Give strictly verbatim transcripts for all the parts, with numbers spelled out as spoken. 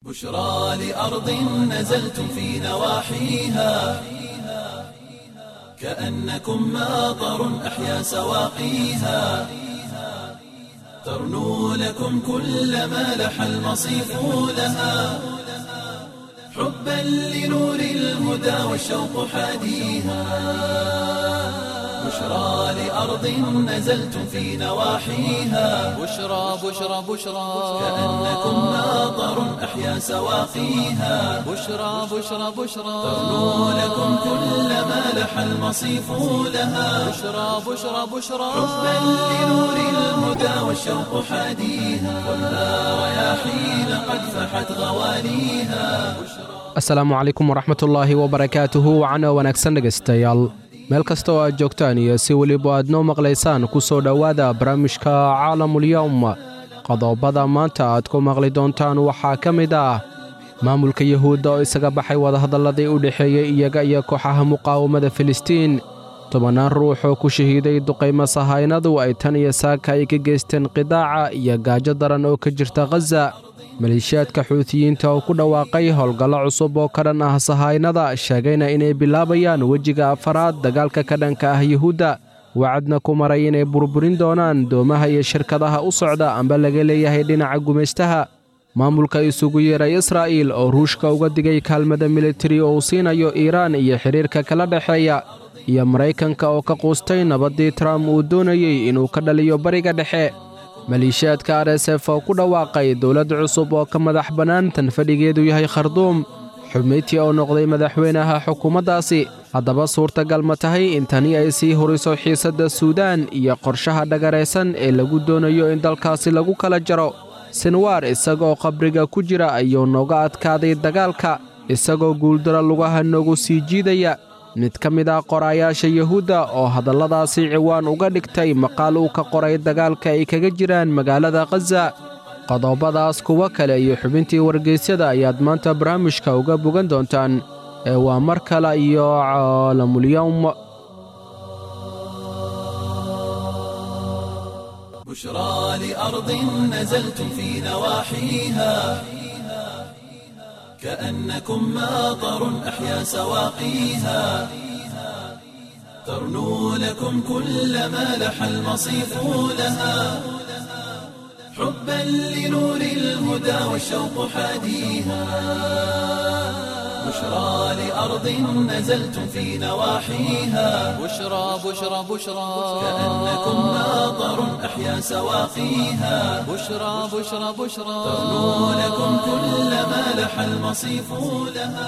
بشرى لأرض نزلتم في نواحيها كأنكم ماطر أحيا سواقيها ترنو لكم كل ما لح المصيف لها حبا لنور الهدى والشوق حاديها بشرى لأرض نزلتم في نواحيها بشرى بشرى بشرى كأنكم ماطر أحيا سواقيها بشرى بشرى بشرى ترنو لكم كل ما لح المصيف لها بشرى بشرى بشرى حبا لنور الهدى والشوق حاديها خذها رياحين قد فحت غواليها asalaamu calaykum waraxmatullaahi wabarakaatuhu wacana wanaagsan dhegaystayaal meel kasta oo aad joogtaan iyo si weliba aad noo maqlaysaan ku soo dhowaada barnaamijka caalamulyawm qodobada maanta aad ku maqli doontaan waxaa ka mid ah maamulka yuhuudda oo isaga baxay wadahadalladii u dhexeeyey iyaga iyo kooxaha muqaawamada filistiin tobannaan ruux oo ku shahiiday duqaymo sahaynadu ay tan iyo saaka ay ka geysteen qidaaca iyo gaajo daran oo ka jirta khaza maleeshiyaadka xuutiyiinta oo ku dhawaaqay howlgallo cusub oo ka dhan ah sahaynada sheegayna inay bilaabayaan wejiga afaraad dagaalka ka dhanka ah yuhuudda wacadna ku maray inay burburin doonaan doomaha iyo shirkadaha u socda amba laga leeyahay dhinaca gumaystaha maamulka isugu yeeray israa'iil oo ruushka uga digay kaalmada militari oo uu siinayo iiraan iyo xidhiirka kala dhexeeya iyo maraykanka oo ka quustay nabaddii trump uu doonayey inuu ka dhaliyo bariga dhexe maleeshiyaadka r s f oo ku dhawaaqay dowlad cusub oo ka madax bannaan tan fadhigeedu yahay kharduum xubmeyti oo noqday madaxweynaha xukuumaddaasi haddaba suurtagal ma tahay in tani ay sii horiso xiisadda suudaan iyo qorshaha dhagaraysan ee lagu doonayo in dalkaasi lagu kala jaro sinwaar isagoo qabriga ku jira ayuu nooga adkaaday dagaalka isagoo guuldaro lugaha noogu sii jiidaya mid ka mid ah qoraayaasha yuhuudda oo hadalladaasi ciwaan uga dhigtay maqaal uu ka qoray dagaalka ay kaga jiraan magaalada khaza qodobadaas kuwa kale iyo xubintii wargeysyada ayaad maanta barnaamijka uga bogan doontaan ee waa mar kale iyo caalamulyawm بشرى لأرض نزلتم في نواحيها كأنكم ماطر أحيا سواقيها ترنو لكم كل ما لح المصيف لها حبا لنور الهدى والشوق حاديها بشرى لأرض نزلتم في نواحيها بشرى بشرى بشرى كأنكم ماطر أحيا سواقيها بشرى بشرى بشرى ترنو لكم كل ما لح المصيف لها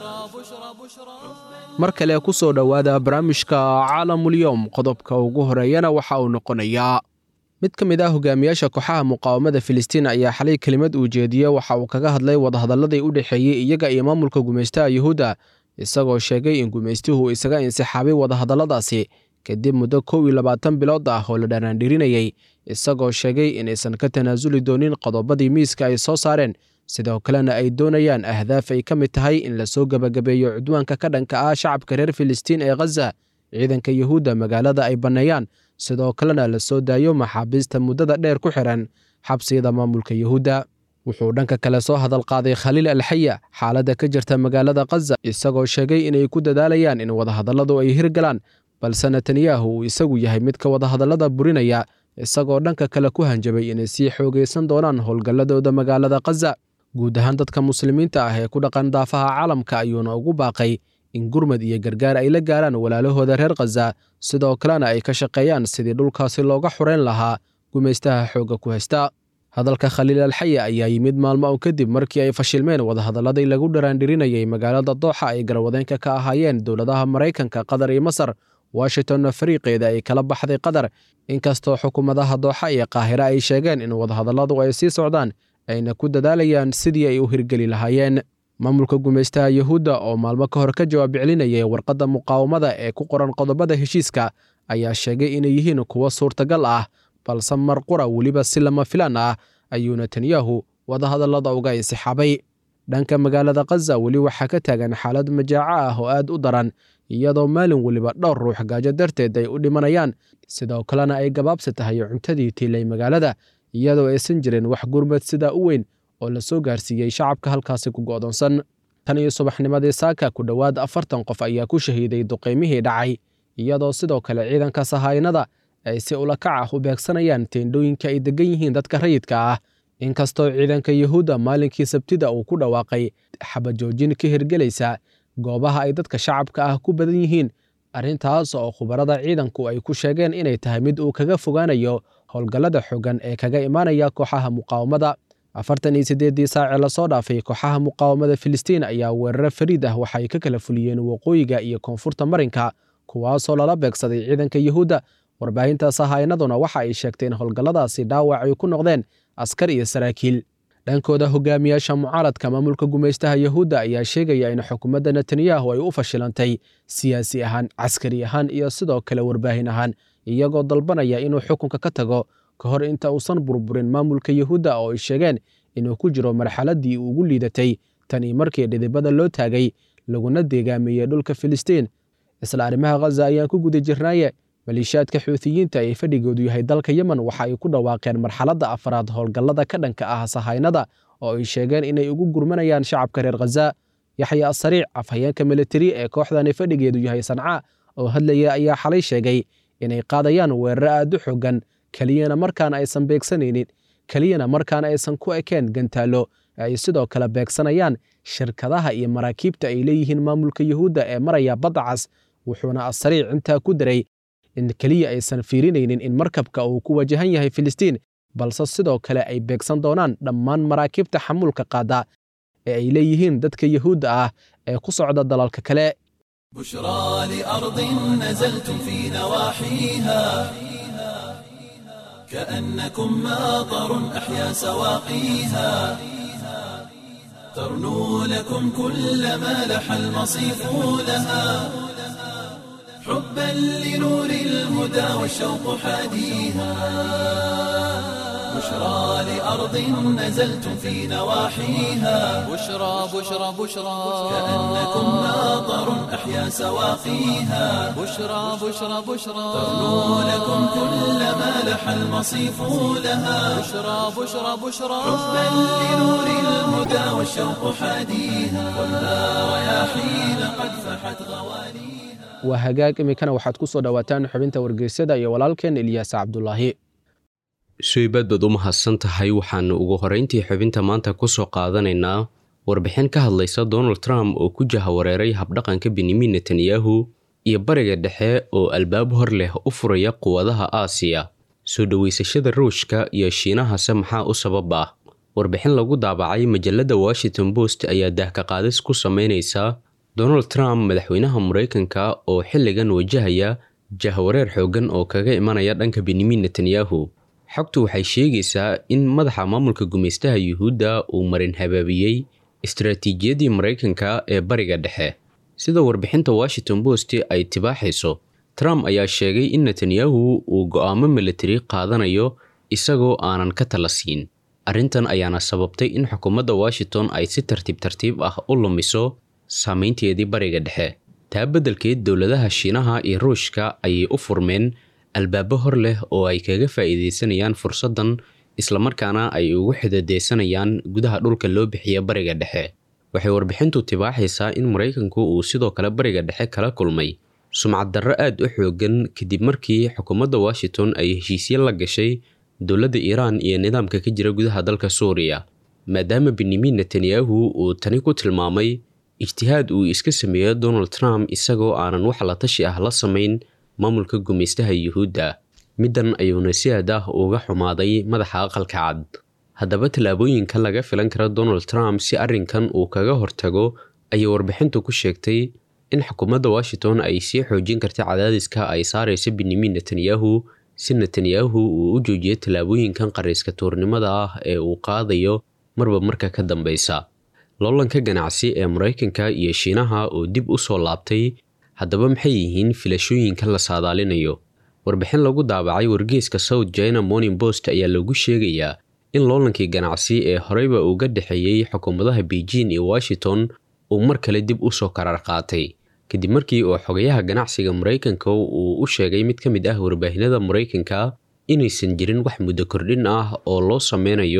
mar kale ku soo dhowaada barnaamijka caalamulyawm qodobka ugu horeeyana waxa uu noqonayaa mid ka mid ah hogaamiyaasha kooxaha muqaawamada filistiin ayaa xalay kelimad uu jeediyey waxa uu kaga hadlay wadahadalladii u dhexeeyey iyaga iyo maamulka gumaystaha yuhuudda isagoo sheegay in gumaystuhu isaga insixaabay wadahadalladaasi kadib muddo kow iyo labaatan bilood ah oo la dhanaandhirinayey isagoo sheegay inaysan ka tanaasuli doonin qodobadii miiska ay soo saareen sidoo kalena ay doonayaan ahdaaf ay ka mid tahay in lasoo gebagabeeyo cudwaanka ka dhanka ah shacabka reer filistiin ee khaza ciidanka yuhuudda magaalada ay banneeyaan sidoo kalena la soo daayo maxaabiista muddada dheer ku xihan xabsiyada maamulka yuhuudda wuxuu dhanka kale soo hadal qaaday khaliil alxaya xaaladda ka jirta magaalada khaza isagoo sheegay inay ku dadaalayaan in wadahadalladu ay hirgalaan balse netanyahu uu isagu yahay midka wadahadallada burinaya isagoo dhanka kale ku hanjabay inay sii xoogaysan doonaan howlgalladooda magaalada khaza guud ahaan dadka muslimiinta ah ee ku dhaqan daafaha caalamka ayuuna ugu baaqay in gurmad iyo gargaar ay la gaaraan walaalahooda reer khaza sidoo kalena ay ka shaqeeyaan sidii dhulkaasi looga xureyn lahaa gumaystaha xoogga ku haysta hadalka khaliil alxaya ayaa yimid maalmo un kadib markii ay fashilmeen wadahadalladii lagu dharaandhirinayay magaalada dooxa ay garwadeenka ka ahaayeen dowladaha maraykanka qatar iyo masar washingtonna fariiqeeda ay kala baxday qatar inkastoo xukuumadaha dooxa iyo qaahira ay sheegeen in wadahadalladu ay sii socdaan ayna ku dadaalayaan sidii ay u hirgeli lahaayeen maamulka gumaystaha yuhuudda oo maalmo ka hor ka jawaab celinayay warqadda muqaawamada ee ku qoran qodobada heshiiska ayaa sheegay inay yihiin kuwo suurtagal ah balse mar qura weliba si lama filaan ah ayuu netanyahu wadahadallada uga insixaabay dhanka magaalada khaza weli waxaa ka taagan xaalad majaaco ah oo aad u daran iyadoo maalin weliba dhowr ruux gaajo darteed ay u dhimanayaan sidoo kalena ay gabaabsi tahay cuntadii tiilay magaalada iyadoo aysan jirin wax gurmad sidaa u weyn oo la soo gaarsiiyey shacabka halkaasi ku go'doonsan. tan iyo subaxnimadii saaka ku dhowaad afartan qof ayaa ku shahiiday duqaymihii dhacay, iyadoo sidoo kale ciidanka sahaynada ay si ulakac ah u beegsanayaan teendhooyinka ay degan yihiin dadka rayidka ah. inkastoo ciidanka yuhuudda maalinkii sabtida uu ku dhawaaqay xabajoojin ka hirgelaysa goobaha ay dadka shacabka ah ku badan yihiin, arrintaas oo khubarada ciidanku ay ku sheegeen inay tahay mid uu kaga fogaanayo howlgallada xooggan ee kaga imaanaya kooxaha muqaawamada. afartan iyo siddeeddii saace lasoo dhaafay kooxaha muqaawamada Filistiin ayaa weeraro fariid ah waxay ka kala fuliyeen waqooyiga iyo koonfurta marinka, kuwaasoo lala beegsaday ciidanka yuhuudda. warbaahinta sahaynaduna waxa ay sheegtay in howlgalladaasi dhaawac ay ku noqdeen askar iyo saraakiil. dhankooda hogaamiyaasha mucaaradka maamulka gumaystaha yuhuudda ayaa sheegaya in xukuumadda Netanyahu ay u fashilantay siyaasi ahaan, caskari ahaan iyo sidoo kale warbaahin ahaan, iyagoo dalbanaya inuu xukunka ka tago ka hor inta uusan burburin maamulka yuhuudda oo ay sheegeen inuu ku jiro marxaladdii ugu liidatay tan iyo markii dhidibada loo taagay laguna deegaameeyey dhulka Filistiin. isla arrimaha Gaza ayaan ku guda jirnaaye maleeshiyaadka xuutiyiinta ee fadhigoodu yahay dalka Yemen waxa ay ku dhawaaqeen marxaladda afraad howlgallada ka dhanka ah sahaynada oo ay sheegeen inay ugu gurmanayaan shacabka reer Gaza. Yaxya Asariic, afhayeenka militari ee kooxdan fadhigeedu yahay Sanca oo hadlaya, ayaa xalay sheegay inay qaadayaan weeraro aad u xooggan, kaliyana markaan aysan beegsanaynin kaliyana markaan aysan ku ekeen gantaalo, ay sidoo kale beegsanayaan shirkadaha iyo maraakiibta ay leeyihiin maamulka yuhuudda ee maraya badda cas. wuxuuna Asariic intaa ku daray in kaliya aysan fiirinaynin in markabka uu ku wajahan yahay Filistiin, balse sidoo kale ay beegsan doonaan dhammaan maraakiibta xamuulka qaada ee ay leeyihiin dadka yuhuudda ah ee ku socda dalalka kale. بشرى لأرض نزلتم في نواحيها كأنكم ماطر أحيا سواقيها ترنو لكم كل ما لح المصيف لها حبا لنور الهدى والشوق حاديها بشرى لأرض نزلتم في نواحيها بشرى بشرى بشرى كأنكم ماطر أحيا سواقيها بشرى بشرى بشرى ترنو لكم كل ما لح المصيف لها بشرى بشرى بشرى حبا لنور الهدى والشوق حاديها ولا رياحين قد فحت غواليها. waa hagaag iminkana waxaad ku soo dhawaataan xubinta wargeysyada iyo walaalkeen Ilyaas Cabdullaahi. suubaad baad u mahadsan tahay. waxaanu ugu horeyntii xubinta maanta ku soo qaadanaynaa warbixin ka hadlaysa Donald Trump oo ku jahawareeray habdhaqanka Benjamin Netanyahu iyo bariga dhexe oo albaab hor leh u furaya quwadaha Aasiya. soo dhaweysashada Ruushka iyo Shiinaha maxaa u sabab ah? warbixin lagu daabacay majalada Washington Post ayaa dahka qaadis ku sameynaysa Donald Trump, madaxweynaha Mareykanka oo xilligan wajahaya jahawareer xooggan oo kaga imanaya dhanka Benjamin Netanyahu. xogtu waxay sheegaysaa in madaxa maamulka gumaystaha Yuhuudda uu marin habaabiyey istiraatiijiyadii Mareykanka ee bariga dhexe. sida warbixinta Washington Post ay tibaaxayso, Trump ayaa sheegay in Netanyahu uu go'aamo militari qaadanayo isagoo aanan ka tala siin. arrintan ayaana sababtay in xukuumadda Washington ay si tartiib tartiib ah u lumiso saameynteedii bariga dhexe. taa beddelkeed dowladaha Shiinaha iyo Ruushka ayay u furmeen albaabo hor leh oo ay kaga faa'iideysanayaan fursaddan, isla markaana ay ugu xidideysanayaan gudaha dhulka loo bixiyo bariga dhexe. waxay warbixintu tibaaxaysaa in Mareykanku uu sidoo kale bariga dhexe kala kulmay sumcad darro aad u xooggan kadib markii xukuumadda Washington ay heshiisyo la gashay dowladda Iiraan iyo nidaamka ka jira gudaha dalka Suuriya, maadaama Benjamin Netanyahu uu tani ku tilmaamay ijtihaad uu iska sameeyo Donald Trump isagoo aanan wax la tashi ah la samayn maamulka gumaystaha Yuhuudda. middan ayuuna si aad ah uga xumaaday madaxa aqalka cad. haddaba tallaabooyinka laga filan kara Donald Trump si arrinkan uu kaga hortago ayay warbixintu ku sheegtay in xukuumadda Washington ay sii xoojin karta cadaadiska ay saarayso Benjamin Netanyahu si Netanyahu uu u joojiyo tallaabooyinkan qariiska tuurnimada ah ee uu qaadayo marba marka ka dambeysa. loolanka ganacsi ee Mareykanka iyo Shiinaha oo dib u soo laabtay. haddaba maxay yihiin filashooyinka la saadaalinayo? warbixin lagu daabacay wargeyska South China Morning Post ayaa lagu sheegayaa in loolankii ganacsi ee horeyba uga dhexeeyay xukuumadaha Beijing iyo Washington uu mar kale dib u soo karar qaatay kadib markii uu xogayaha ganacsiga Mareykanka uu u sheegay mid ka mid ah warbaahinada Mareykanka inaysan jirin wax muddo kordhin ah oo loo sameynayo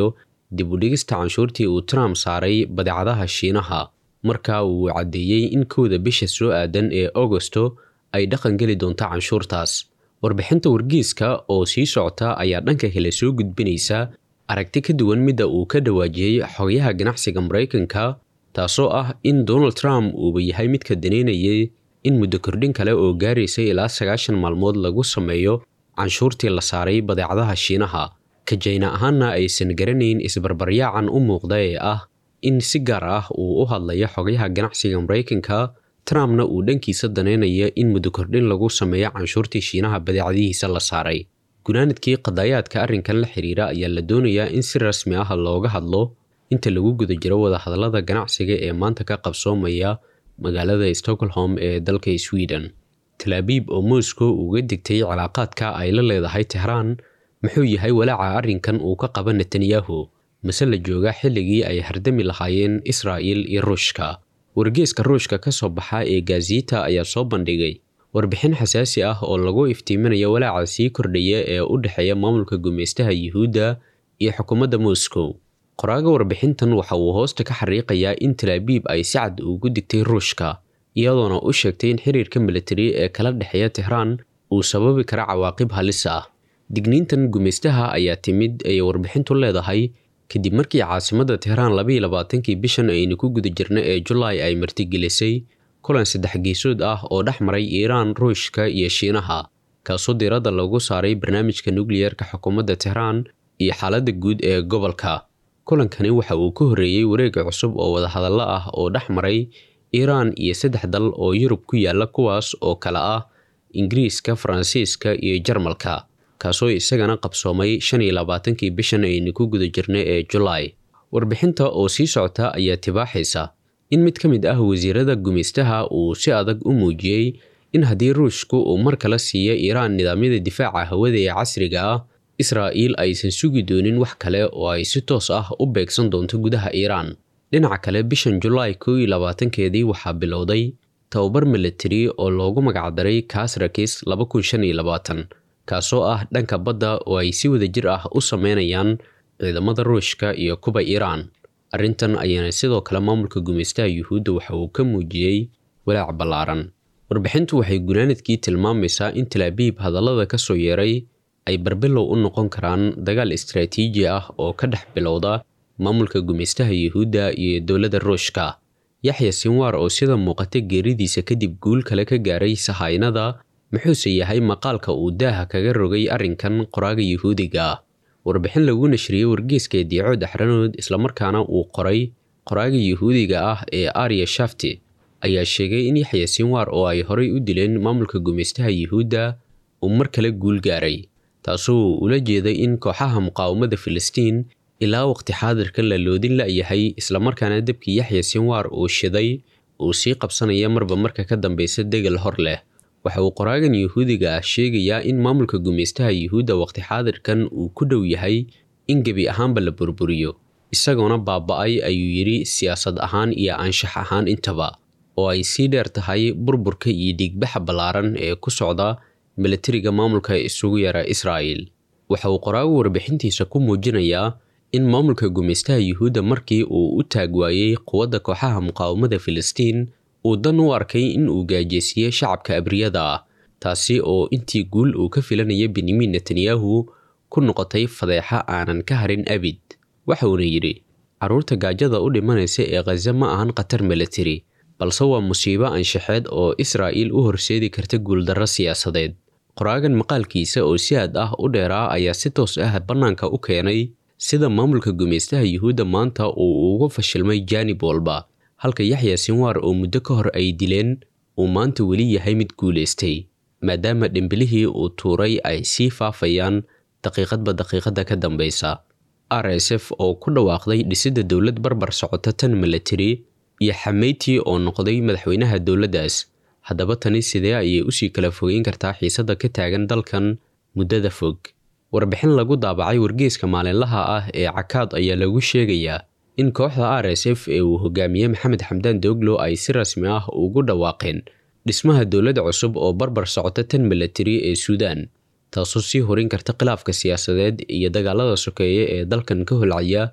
dib u dhigista canshuurtii uu Trump saaray badeecadaha Shiinaha marka uu caddeeyey in kowda bisha soo aadan ee Agosto ay dhaqan geli doonto canshuurtaas. Warbixinta wargeyska oo sii socota ayaa dhanka kale soo gudbinaysa aragti ka duwan midda uu ka dhawaajiyey xogayaha ganacsiga Mareykanka, taasoo ah in Donald Trump uu yahay mid ka daneynayay in muddo kordhin kale oo gaaraysa ilaa sagaashan maalmood lagu sameeyo canshuurtii la saaray badeecadaha Shiinaha. Ka China ahaana aysan garanayn isbarbaryaacan u muuqda ee ah in si gaar ah uu u hadlayo xogayaha ganacsiga Mareykanka, Trumpna uu dhankiisa daneynaya in muddo kordhin lagu sameeyo canshuurtii Shiinaha badeecadihiisa la saaray. Gunaanadkii qadayaadka arrinkan la xiriira ayaa la doonayaa in si rasmi ah looga hadlo inta lagu guda jiro wada hadallada ganacsiga ee maanta ka qabsoomaya magaalada Stockholm ee dalka Sweden. Tel Aviv oo Moscow uga digtay cilaaqaadka ay la leedahay Tehran, muxuu yahay walaaca arrinkan uu ka qaba Netanyahu? Mase la jooga xilligii ay hardami lahaayeen Israa'iil iyo Ruushka? Wargeyska Ruushka ka soo baxa ee Gazeta ayaa soo bandhigay warbixin xasaasi ah oo lagu iftiiminayo walaaca sii kordhaya ee u dhexeeya maamulka gumeystaha Yuhuudda iyo xukuumadda Moscow. Qoraaga warbixintan waxa uu hoosta ka xariiqayaa in Tel Aviv ay si cad ugu digtay Ruushka, iyadoona u sheegtay in xiriirka militari ee kala dhexeeya Tehran uu sababi karo cawaaqib halis ah. Digniintan gumeystaha ayaa timid ay warbixintu leedahay kadib markii caasimadda Tehran laba iyo labaatankii bishan aynu ku guda jirnay ee July ay martigelisay kulan saddex geesood ah oo dhex maray Iiraan, Ruushka iyo Shiinaha, kaasoo diiradda lagu saaray barnaamijka nukliyeerka xukuumadda Tehran iyo xaaladda guud ee gobolka. Kulankani waxa uu ka horreeyay wareeg cusub oo wada hadallo ah oo dhex maray Iiraan iyo saddex dal oo Yurub ku yaala, kuwaas oo kala ah Ingiriiska, Faransiiska iyo Jarmalka, kaasoo isagana qabsoomay shan iyo labaatankii bishan aynu ku guda jirnay ee July. Warbixinta oo sii socota ayaa tibaaxaysa in mid ka mid ah wasiirada gumeystaha uu si adag u muujiyey in haddii Ruushku uu mar kale siiyo Iiraan nidaamyada difaaca hawada ee casriga ah, Israa'iil aysan sugi doonin wax kale oo ay si toos ah u beegsan doonto gudaha Iiraan. Dhinaca kale, bishan July kow iyo labaatankeedii waxaa bilowday tababar militari oo loogu magacdaray Kasrakis laba kun shan iyo labaatan, kaasoo ah dhanka badda oo ay si wadajir ah u sameynayaan ciidamada Ruushka iyo kuba Iiraan. Arrintan ayaana sidoo kale maamulka gumeystaha Yuhuudda waxa uu ka muujiyey walaac ballaaran. Warbixintu waxay gunaanadkii tilmaamaysaa in Tel Aviv hadallada ka soo yeeray ay barbilow u noqon karaan dagaal istiraatiiji ah oo ka dhex bilowda maamulka gumeystaha Yuhuudda iyo dowladda Ruushka. Yaxya Sinwar oo sida muuqata geeridiisa kadib guul kale ka gaaray sahaynada, muxuuse yahay maqaalka uu daaha kaga rogay arrinkan qoraaga Yuhuudiga ah? Warbixin lagu nashriyay wargeyska Diicood Axranood isla markaana uu qoray qoraaga Yuhuudiga ah ee Arya Shafti ayaa sheegay in Yaxya Sinwar oo ay horay u dileen maamulka gumeystaha Yuhuudda uu mar kale guul gaaray, taasoo ula jeeday in kooxaha muqaawamada Filistiin ilaa waqti xaadirkan la loodin la yahay, isla markaana dabkii Yaxya Sinwar uu shiday uu sii qabsanaya marba marka ka dambeysa degal hor leh. Waxa uu qoraagan Yuhuudiga ah sheegayaa in maamulka gumeystaha Yuhuudda waqti xaadirkan uu ku dhow yahay in gebi ahaanba la burburiyo, isagoona baaba'ay ayuu yidhi siyaasad ahaan iyo anshax ahaan intaba, oo ay sii dheer tahay burburka iyo dhiigbaxa ballaaran ee ku socda militariga maamulka isugu yara Israa'iil. Waxa uu qoraagu warbixintiisa ku muujinayaa in maamulka gumeystaha Yuhuudda markii uu u taag waayey quwadda kooxaha muqaawamada Filistiin uu dan u arkay in uu gaajeysiyo shacabka abriyada ah, taasi oo intii guul uu ka filanaya Benjamin Netanyahu ku noqotay fadeexa aanan ka harin abid. Waxa uuna yidhi, carruurta gaajada u dhimanaysa ee Gaza ma ahan khatar militari, balse waa musiibo anshaxeed oo Israa'iil u horseedi karta guuldarro siyaasadeed. Qoraagan maqaalkiisa oo si aad ah u dheeraa ayaa si toos ah bannaanka u keenay sida maamulka gumeystaha Yuhuudda maanta uu uga fashilmay jaanib walba, halka Yaxya Sinwar oo muddo ka hor ay dileen uu maanta weli yahay mid guuleystay, maadaama dhimbilihii uu tuuray ay sii faafayaan daqiiqadba daqiiqada ka dambeysa. R S F oo ku dhawaaqday dhisidda dowlad barbar socota tan militari, iyo Xameyti oo noqday madaxweynaha dowladdaas. Haddaba tani sidee ayay usii kala fogeyn kartaa xiisadda ka taagan dalkan muddada fog? Warbixin lagu daabacay wargeyska maalinlaha ah ee Cakaad ayaa lagu sheegayaa in kooxda R S F ee uu hogaamiyey Maxamed Xamdaan Doglo ay si rasmi ah ugu dhawaaqeen dhismaha dowlad cusub oo barbar socota tan militari ee Suudaan, taasoo sii horin karta khilaafka siyaasadeed iyo dagaalada sokeeye ee dalkan ka holcaya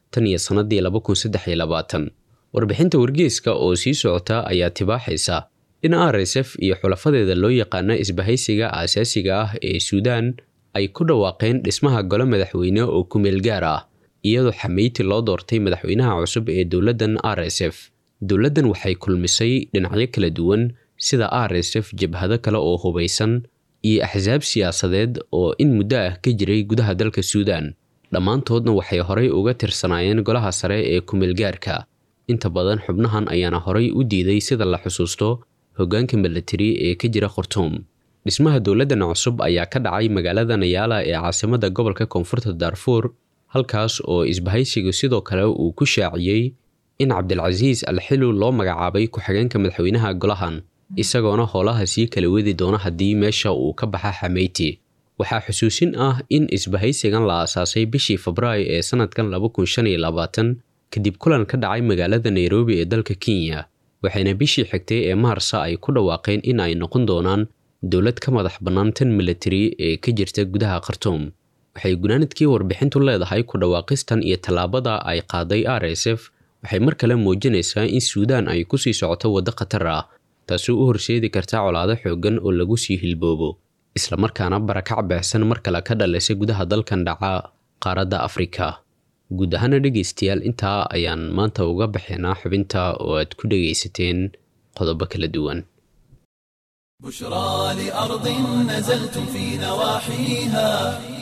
tan iyo sannadii laba kun saddex iyo labaatan. Warbixinta wargeyska oo sii socota ayaa tibaaxaysa in R S F iyo xulafadeeda loo yaqaana isbahaysiga aasaasiga ah ee Suudaan ay ku dhawaaqeen dhismaha golo madaxweyne oo ku meel gaar ah, iyadoo Xameyti loo doortay madaxweynaha cusub ee dowladdan R S F. Dowladdan waxay kulmisay dhinacyo kala duwan sida R S F, jabhado kale oo hubeysan, iyo axsaab siyaasadeed oo in muddo ah ka jiray gudaha dalka Suudaan. Dhammaantoodna waxay horay uga tirsanaayeen golaha sare ee ku meel gaarka. Inta badan xubnahan ayaana horay u diiday sida la xusuusto hoggaanka military ee ka jira Khartoum. Dhismaha dowladdan cusub ayaa ka dhacay magaalada Nayala ee caasimadda gobolka Koonfurta Darfur, halkaas oo isbahaysigu sidoo kale uu ku shaaciyey in Cabdilcasiis Al-Xilu loo magacaabay ku-xigeenka madaxweynaha golahan, isagoona howlaha sii kala wadi doona haddii meesha uu ka baxa Xameyti. Waxaa xusuusin ah in isbahaysigan la aasaasay bishii Febraayo ee sanadkan laba kun shan iyo labaatan kadib kulan ka dhacay magaalada Nairobi ee dalka Kenya, waxayna bishii xigtay ee Maarsa ay ku dhawaaqeen in ay noqon doonaan dowlad ka madax bannaan tan military ee ka jirta gudaha Khartoum. Waxay gunaanadkii warbixintu leedahay ku dhawaaqistan iyo tallaabada ay qaaday R S F waxay mar kale muujinaysaa in Suudaan ay ku sii socoto waddo khatar ah, taasoo u horseedi karta colaado xooggan oo lagu sii hilboobo, isla markaana barakac baxsan mar kale ka dhalisay gudaha dalkan dhaca qaaradda Afrika. guud ahaan dhegeystayaal intaa ayaan maanta uga baxaynaa xubinta oo aad ku dhegeysateen qodobo kala duwan. بشرى لأرض نزلتم في نواحيها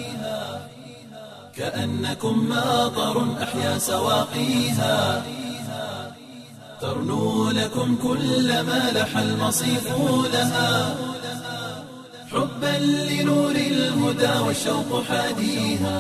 كأنكم ماطر أحيا سواقيها ترنو لكم كل ما لح المصيف لها حبا لنور الهدى والشوق حاديها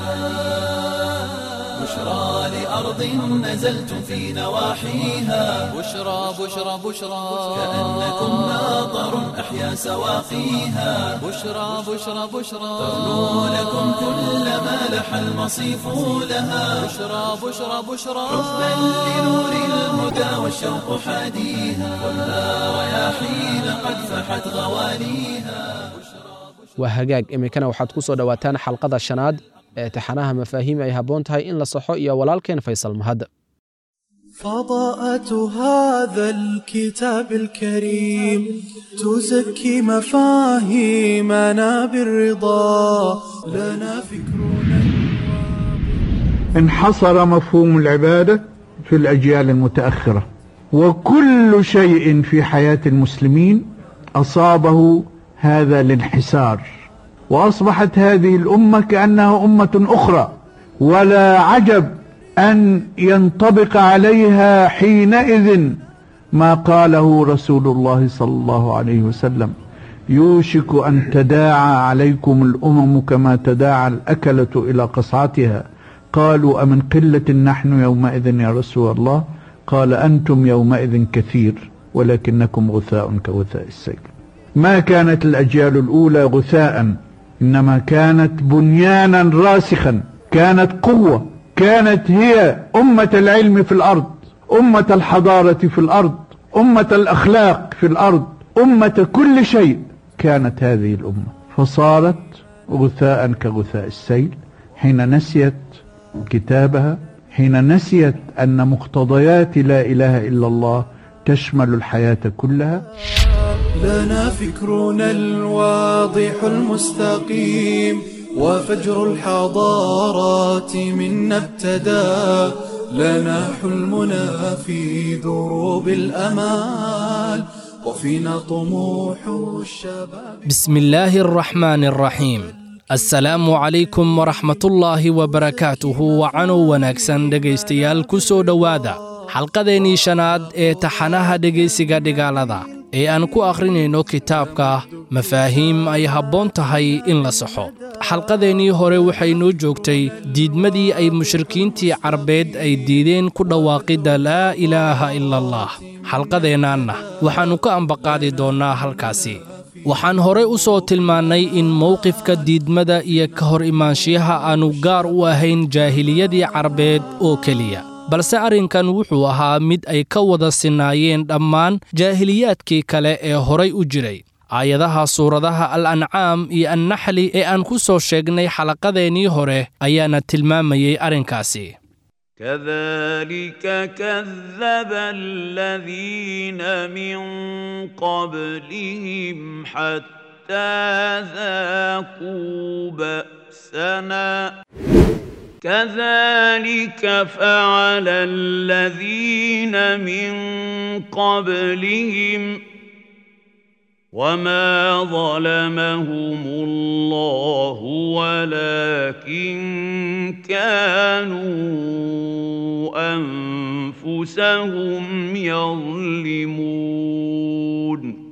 بشرى لأرض نزلتم في نواحيها بشرى بشرى بشرى كأنكم ماطر أحيا سواقيها بشرى بشرى بشرى ترنو لكم كل ما لح المصيف لها بشرى بشرى بشرى حبا لنور الهدى والشوق حاديها خذها رياحين قد فحت غواليها. waa hagaag iminkana waxaad ku soo dhowaataan xalqada shanaad ee taxanaha mafaahiim ay habboon tahay in la saxo iyo walaalkeen Faysal Mahad. فضاءة هذا الكتاب الكريم تزكي مفاهيمنا بالرضا لنا فكرنا. انحصر مفهوم العبادة في الأجيال المتأخرة، وكل شيء في حياة المسلمين أصابه هذا الانحسار، وأصبحت هذه الأمة كأنها أمة أخرى، ولا عجب أن ينطبق عليها حينئذ ما قاله رسول الله صلى الله عليه وسلم: يوشك أن تداعى عليكم الأمم كما تداعى الأكلة إلى قصعتها. قالوا: أمن قلة نحن يومئذ يا رسول الله؟ قال: أنتم يومئذ كثير ولكنكم غثاء كغثاء السيل. ما كانت الأجيال الأولى غثاء، إنما كانت بنيانا راسخا، كانت قوة، كانت هي أمة العلم في الأرض، أمة الحضارة في الأرض، أمة الأخلاق في الأرض، أمة كل شيء كانت هذه الأمة، فصارت غثاء كغثاء السيل حين نسيت كتابها، حين نسيت أن مقتضيات لا إله إلا الله تشمل الحياة كلها. لنا فكرنا الواضح المستقيم وفجر الحضارات منا ابتدى، لنا حلمنا في دروب الأمال وفينا طموح الشباب. بسم الله الرحمن الرحيم. السلام عليكم ورحمة الله وبركاته. وعنو ونكسن dhegaystayaal ku soo dhowaada xalqadeennii shanaad ee taxanaha dhegaysiga dhigaalada ee aan ku akhrinayno kitaabka mafaahiim ay habboon tahay in la saxo. xalqadeennii hore waxay noo joogtay diidmadii ay mushrikiintii carbeed ay diideen ku dhawaaqidda laa ilaaha ila allah. xalqadeennaanna waxaannu ka ambaqaadi doonnaa halkaasi. waxaan hore u soo tilmaannay in mowqifka diidmada iyo ka hor imaanshiyaha aannu gaar u ahayn jaahiliyadii carbeed oo keliya, balse arrinkan wuxuu ahaa mid ay ka wada sinaayeen dhammaan jaahiliyaadkii kale ee horay u jiray. aayadaha suuradaha al-ancaam iyo annaxli ee aan ku soo sheegnay xalaqadeennii hore ayaana tilmaamayey arrinkaasi. كذلك كذب الذين من قبلهم حتى ذاقوا بأسنا كذلك فعل الذين من قبلهم وما ظلمهم الله ولكن كانوا أنفسهم يظلمون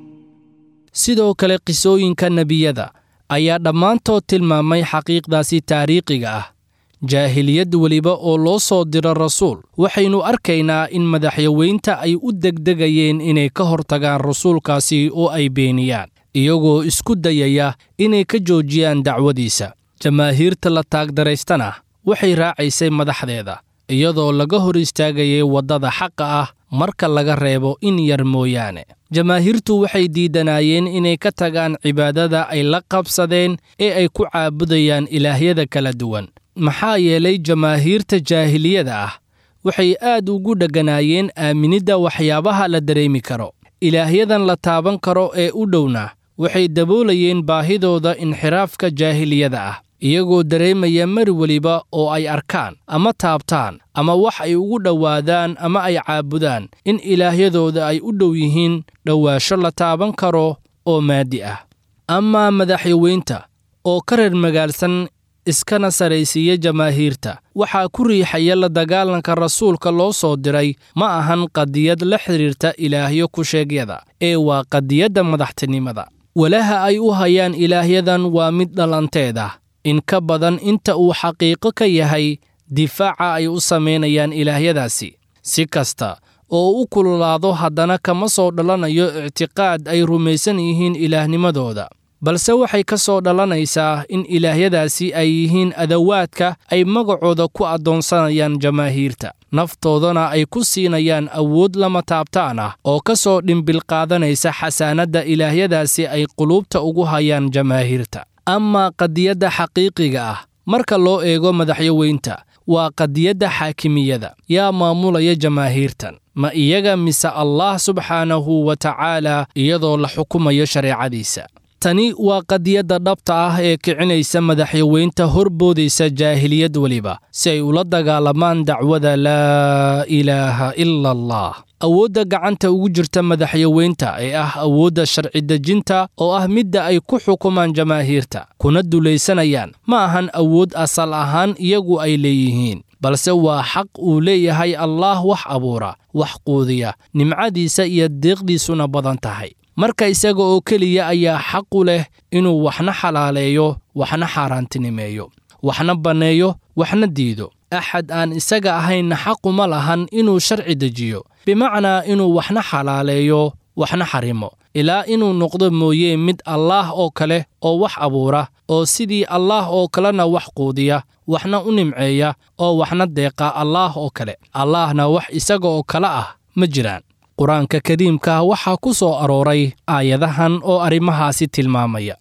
sidoo kale qisooyinka nebiyada ayaa dhammaantood tilmaamay xaqiiqdaasi taariikhiga ah jaahiliyad weliba oo loo soo diro rasuul waxaynu arkaynaa in madaxyaweynta ay u degdegayeen inay ka hortagaan rasuulkaasi oo ay beeniyaan iyagoo isku dayaya inay ka joojiyaan dacwadiisa jamaahiirta la taagdaraystana waxay raacaysay madaxdeeda iyadoo laga hor istaagayay waddada xaqa ah marka laga reebo in yar mooyaane jamaahiirtu waxay diidanaayeen inay ka tagaan cibaadada ay la qabsadeen ee ay ku caabudayaan ilaahyada kala duwan maxaa yeelay jamaahiirta jaahiliyada ah waxay aad ugu dheganaayeen aaminidda waxyaabaha la dareemi karo ilaahyadan la taaban karo ee u dhowna waxay daboolayeen baahidooda inxiraafka jaahiliyada ah iyagoo dareemaya mar weliba oo ay arkaan ama taabtaan ama wax ay ugu dhowaadaan ama ay caabudaan in ilaahyadooda ay u dhow yihiin dhowaasho la taaban karo oo maadi ah amaa madaxyaweynta oo ka reer magaalsan iskana saraysiiya jamaahiirta waxaa ku riixaya la dagaalanka rasuulka loo soo diray ma ahan qadiyad la xidhiirta ilaahyo ku sheegyada ee waa qadiyadda madaxtinimada walaha ay u hayaan ilaahyadan waa mid dhalanteeda in ka badan inta uu xaqiiqo ka yahay difaaca ay u samaynayaan ilaahyadaasi si kasta oo u kululaado haddana kama soo dhalanayo ictiqaad ay rumaysan yihiin ilaahnimadooda balse waxay ka soo dhalanaysaa in ilaahyadaasi ay yihiin adawaadka ay magacooda ku addoonsanayaan jamaahiirta naftoodana ay ku siinayaan awood lama taabtaan ah oo ka soo dhimbilqaadanaysa xasaanadda ilaahyadaasi ay quluubta ugu hayaan jamaahiirta amaa qadiyadda xaqiiqiga ah marka loo eego madaxyaweynta waa qadiyadda xaakimiyada yaa maamulaya jamaahiirtan ma iyaga mise allah subxaanahu wa tacaala iyadoo la xukumayo shareecadiisa tani waa qadiyadda dhabta ah ee kicinaysa madaxyaweynta horboodaysa jaahiliyad weliba si ay ula dagaalamaan dacwada laa ilaaha ila allah awoodda gacanta ugu jirta madaxyaweynta ee ah awoodda sharci dejinta oo ah midda ay ku xukumaan jamaahiirta kuna dulaysanayaan ma ahan awood asal ahaan iyagu ay leeyihiin balse waa xaq uu leeyahay allaah wax abuura wax quudiya nimcadiisa iyo deeqdiisuna badan tahay marka isaga oo keliya ayaa xaq u leh inuu waxna xalaaleeyo waxna xaaraantinimeeyo waxna banneeyo waxna diido axad aan isaga ahaynna xaquma lahan inuu sharci dejiyo bimacnaa inuu waxna xalaaleeyo waxna xarimo ilaa inuu noqdo mooyee mid allaah oo kale oo wax abuura oo sidii allaah oo kalena wax quudiya waxna u nimceeya oo waxna deeqa allaah oo kale allaahna wax isaga oo kale ah ma jiraan qur-aanka kariimka waxaa ku soo arooray aayadahan oo arrimahaasi tilmaamaya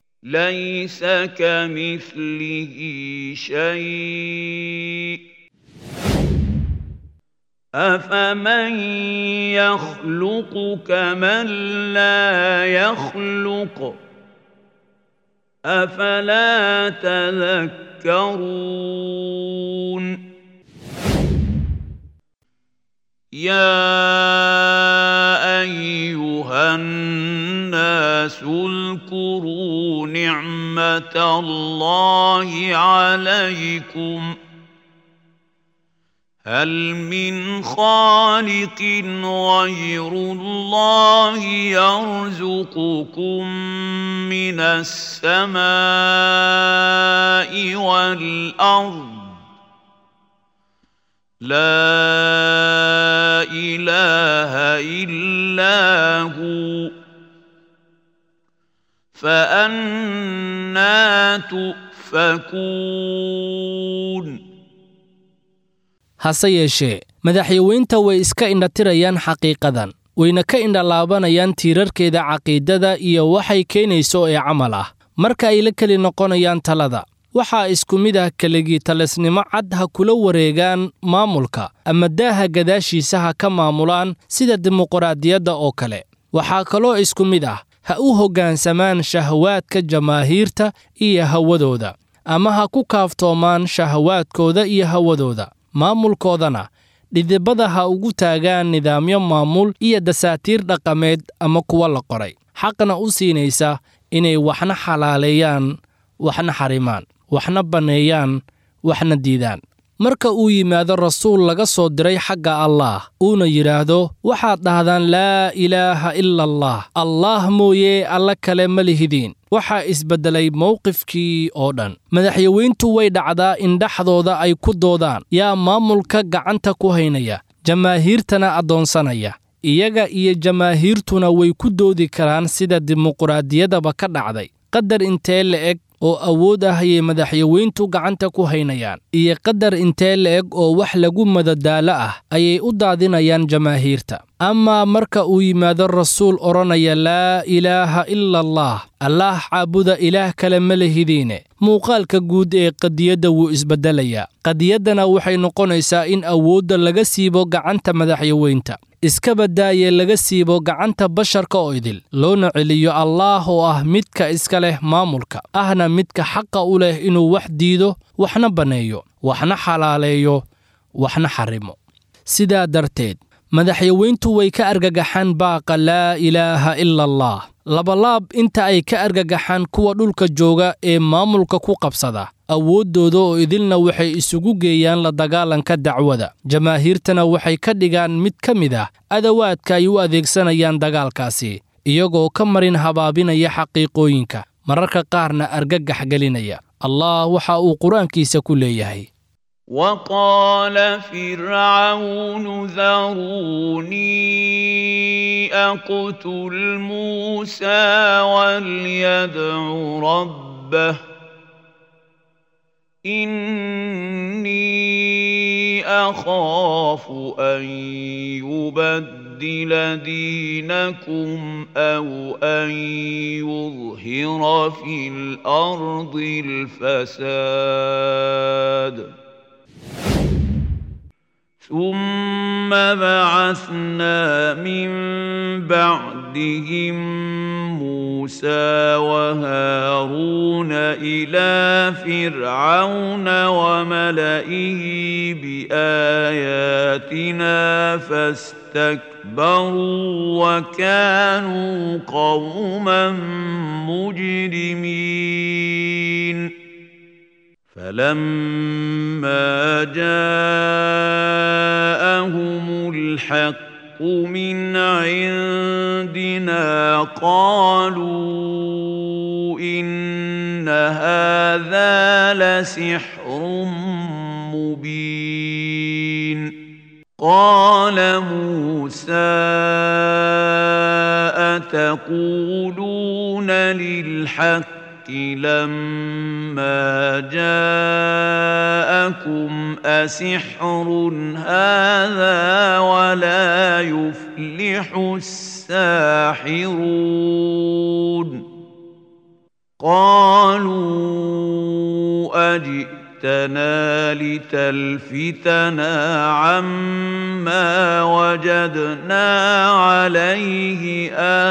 laysa kamithlihi shay afaman yakhluqu kaman laa yakhluq afalaa tadhakkaruun يا أيها الناس اذكروا نعمة الله عليكم هل من خالق غير الله يرزقكم من السماء والأرض لا إله إلا هو فأنا تؤفكون hase yeeshee madaxyaweynta way iska indhatirayaan xaqiiqadan wayna ka indhalaabanayaan tiirarkeeda caqiidada iyo waxay keenayso ee camal ah marka ay la keli noqonayaan talada waxaa isku mid ah keligii talisnimo cad ha kula wareegaan maamulka ama daaha gadaashiisa ha ka maamulaan sida dimuqraadiyadda oo kale. waxaa kaloo isku mid ah ha u hoggaansamaan shahawaadka jamaahiirta iyo hawadooda, ama ha ku kaaftoomaan shahawaadkooda iyo hawadooda. maamulkoodana dhidibada ha ugu taagaan nidaamyo maamul iyo dasaatiir dhaqameed ama kuwa la qoray, xaqna u siinaysa inay waxna xalaaleeyaan waxna xarimaan, waxna banneeyaan waxna diidaan. marka uu yimaado rasuul laga soo diray xagga allaah uuna yidhaahdo waxaad dhahdaan laa ilaaha ila allah, allaah mooye alla kale ma lihidiin, waxaa isbeddelay mowqifkii oo dhan. madaxyaweyntu way dhacdaa in dhexdooda ay ku doodaan yaa maamulka gacanta ku haynaya, jamaahiirtana addoonsanaya. iyaga iyo jamaahiirtuna way ku doodi karaan sida dimuqraadiyadaba ka dhacday. qadar intee la'eg oo awood ah ayay madaxyaweyntu gacanta ku haynayaan, iyo qadar intee la'eg oo wax lagu madadaalo ah ayay u daadinayaan jamaahiirta. amaa marka uu yimaado rasuul odhanaya laa ilaaha ila allah, allaah caabuda ilaah kale ma lihidiine, muuqaalka guud ee qadiyadda wuu isbeddelayaa. qadiyaddana waxay noqonaysaa in awoodda laga siibo gacanta madaxyaweynta, iska badaaye laga siibo gacanta basharka oo idil, loona celiyo allaah oo ah midka iska leh maamulka, ahna midka xaqa u leh inuu wax diido, waxna banneeyo, waxna xalaaleeyo, waxna xarimo. sidaa darteed madaxyaweyntu way ka argagaxaan baaqa laa ilaaha ila allah, labalaab inta ay ka argagaxaan kuwa dhulka jooga ee maamulka ku qabsada. awooddooda oo idilna waxay isugu geeyaan la dagaalanka dacwada. jamaahiirtana waxay ka dhigaan mid ka mid ah adawaadka ay u adeegsanayaan dagaalkaasi, iyagoo ka marin habaabinaya xaqiiqooyinka, mararka qaarna argagax gelinaya. allah waxa uu qur-aankiisa ku leeyahay: وقال فرعون ذروني أقتل موسى وليدع ربه إني أخاف أن يبدل دينكم أو أن يظهر في الأرض الفساد ثم بعثنا من بعدهم موسى وهارون إلى فرعون وملئه بآياتنا فاستكبروا وكانوا قوما مجرمين. فلما جاءهم الحق من عندنا قالوا إن هذا لسحر مبين. قال موسى أتقولون للحق لما جاءكم أسحر هذا ولا يفلح الساحرون. قالوا أجئتنا لتلفتنا عما وجدنا عليه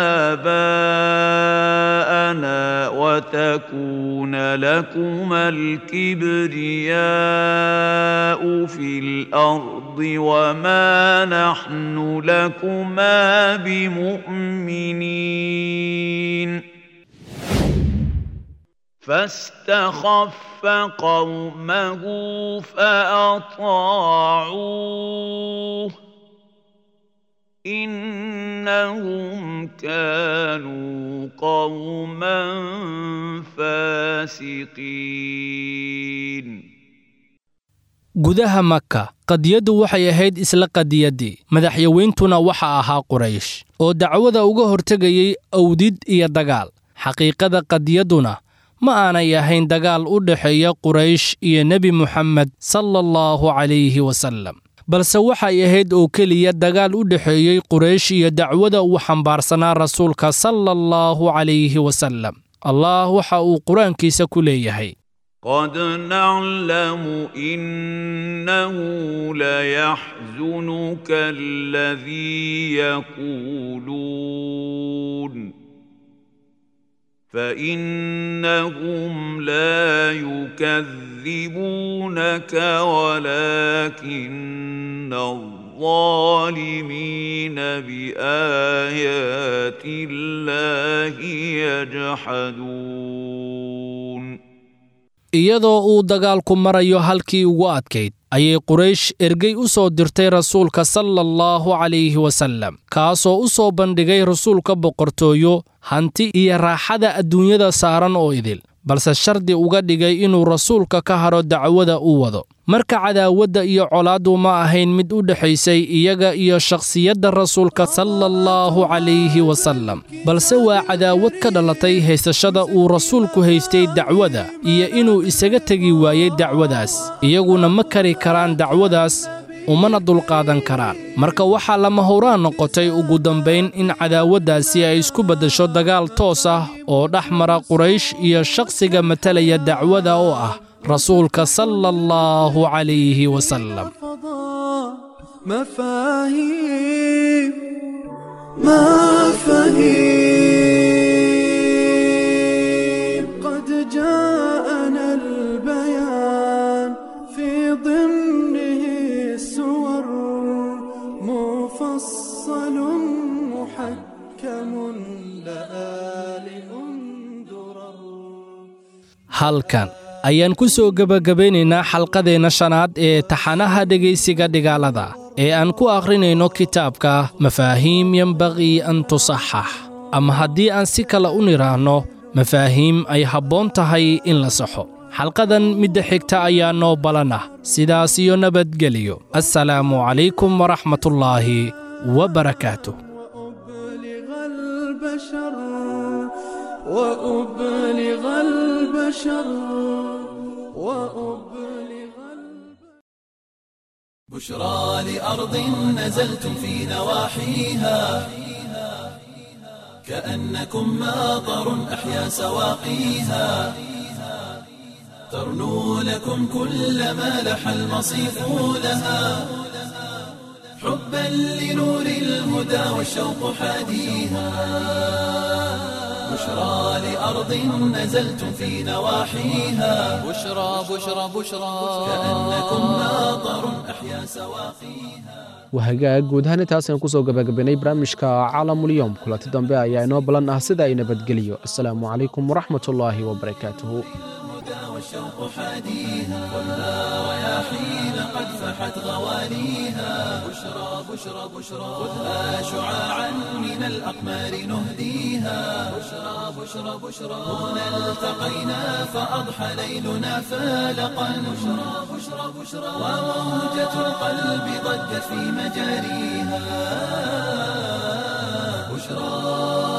آباءنا وتكون لكما الكبرياء في الأرض وما نحن لكما بمؤمنين. فاستخف قومه فأطاعوه إنهم كانوا قوما فاسقين. gudaha maka qadiyaddu waxay ahayd isla qadiyaddii, madaxyaweyntuna waxa ahaa quraysh oo dacwada uga hortegayay awdid iyo dagaal. xaqiiqada qadiyadduna ma aanay ahayn dagaal u dhexeeya quraysh iyo nebi muxamed sala allahu calayhi wasallam, balse waxay ahayd oo keliya dagaal u dhexeeyey quraysh iyo dacwada uu xambaarsanaa rasuulka sala allahu calayhi wasallam. allah waxa uu qur-aankiisa ku leeyahay: قد نعلم إنه ليحزنك الذي يقولون فإنهم لا يكذبونك ولكن الظالمين بآيات الله يجحدون iyadoo uu dagaalku marayo halkii ugu adkayd ayay quraysh ergey u soo dirtay rasuulka sala allahu calayhi wasallam kaasoo u soo bandhigay rasuulka boqortooyo hanti iyo raaxada adduunyada saaran oo idil balse shardi uga dhigay inuu rasuulka ka haro dacwada u wado marka cadaawadda iyo colaaddu ma ahayn mid u dhexaysay iyaga iyo shakhsiyadda rasuulka sala allahu calayhi wasallam balse waa cadaawad ka dhalatay haysashada uu rasuulku haystay dacwada iyo inuu isaga tegi waayey dacwadaas iyaguna ma kari karaan dacwadaas umana dulqaadan karaan marka waxaa lama huraan noqotay ugu dambayn in cadaawaddaasi ay isku beddesho dagaal toos ah oo dhex mara quraysh iyo shakhsiga matalaya dacwada oo ah rasuulka sala allahu calayhi wasallam مفاهيم مفاهيم قد جاءنا البيان في ضمنه السور مفصل محكم لآل درر halkan ayaan ku soo gebagabaynaynaa xalqadeenna shanaad ee taxanaha dhegaysiga dhigaalada ee aan ku akhrinayno kitaabka mafaahiim yembaqii an tusaxax ama haddii aan si kale u nidhaahno mafaahiim ay habboon tahay in la saxo xalqadan midda xigta ayaa noo balan ah sidaas iyo nabadgeliyo assalaamu calaykum waraxmatullaahi wabarakaatuh وأبلغ البشر وأبلغ بشرى لأرض نزلتم في نواحيها كأنكم ماطر أحيا سواقيها ترنو لكم كل ما لح المصيف لها حبا لنور الهدى والشوق حاديها بشرى لأرض نزلتم في نواحيها بشرى بشرى بشرى كأنكم ماطر أحيا سواقيها wahagaag guud ahaan intaasaan ku soo gabagabaynay barnaamijka caalamulyoom kulanti dambe ayaa inoo balan ah sida ay nabadgeliyo assalaamu calaykum waraxmatullaahi wabarakaatuhu والشوق حاديها كلها رياحين قد فحت غواليها بشرى بشرى بشرى خذها شعاعا من الأقمار نهديها بشرى بشرى بشرى هنا التقينا فأضحى ليلنا فالقا بشرى بشرى بشرى وموجة القلب ضجت في مجاريها بشرى